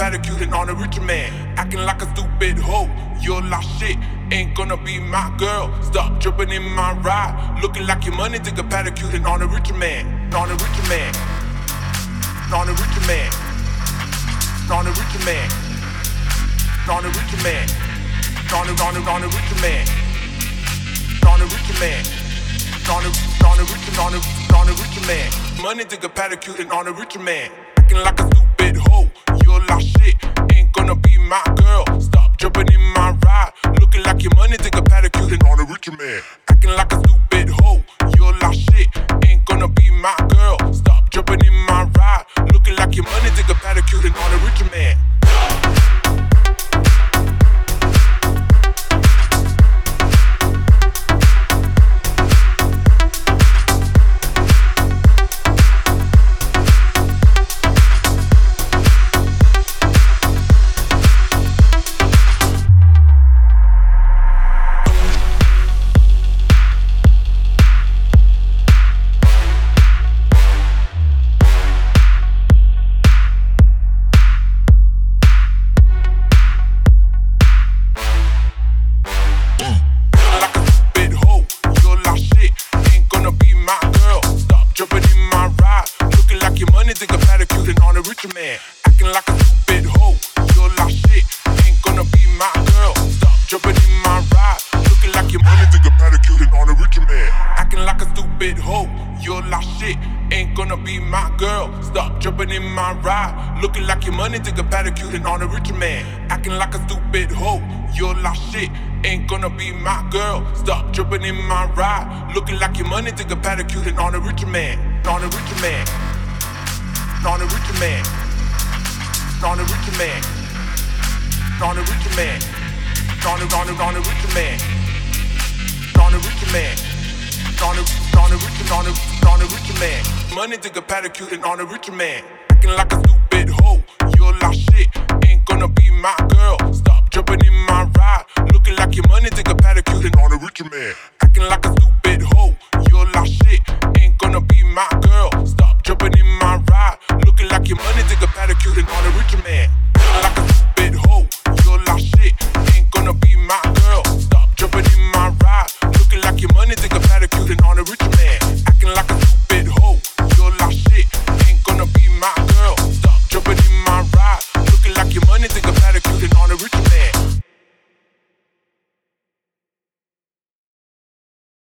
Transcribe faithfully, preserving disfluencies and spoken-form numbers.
persecuting on a richer man. Acting like a stupid hoe, you're lost shit. Ain't gonna be my girl. Stop tripping in my ride. Looking like your money, take a persecuting on a richer man. On a richer man. On a richer man. On a richer man. On a richer man. On a on a on a richer man. On a richer man. On a on a richer on a on a richer man. Money take a persecuting on a richer man. Acting like a stupid hoe, you're lost shit. Ain't gonna be my girl. Stop jumping in my ride. Looking like your money, take a persecuting on a richer man. Acting like a stupid hoe, you're lost shit. Ain't gonna be my girl. Stop jumping in my ride. Looking like your money, take a persecuting on a richer man. Looking like your money, take a persecuting on a richer man. Acting like a stupid hoe, you're lost shit. Ain't gonna be my girl. Stop tripping in my ride. Looking like your money, take a persecuting on a richer man. On a richer man. On a richer man. On a richer man. On a richer man. On a on a on a richer man. On a richer man. On a on a richer on a on a richer man. Money take a persecuting on a richer man. Acting like a stupid hoe, you're lost shit. Ain't gonna be my girl. Stop jumping in my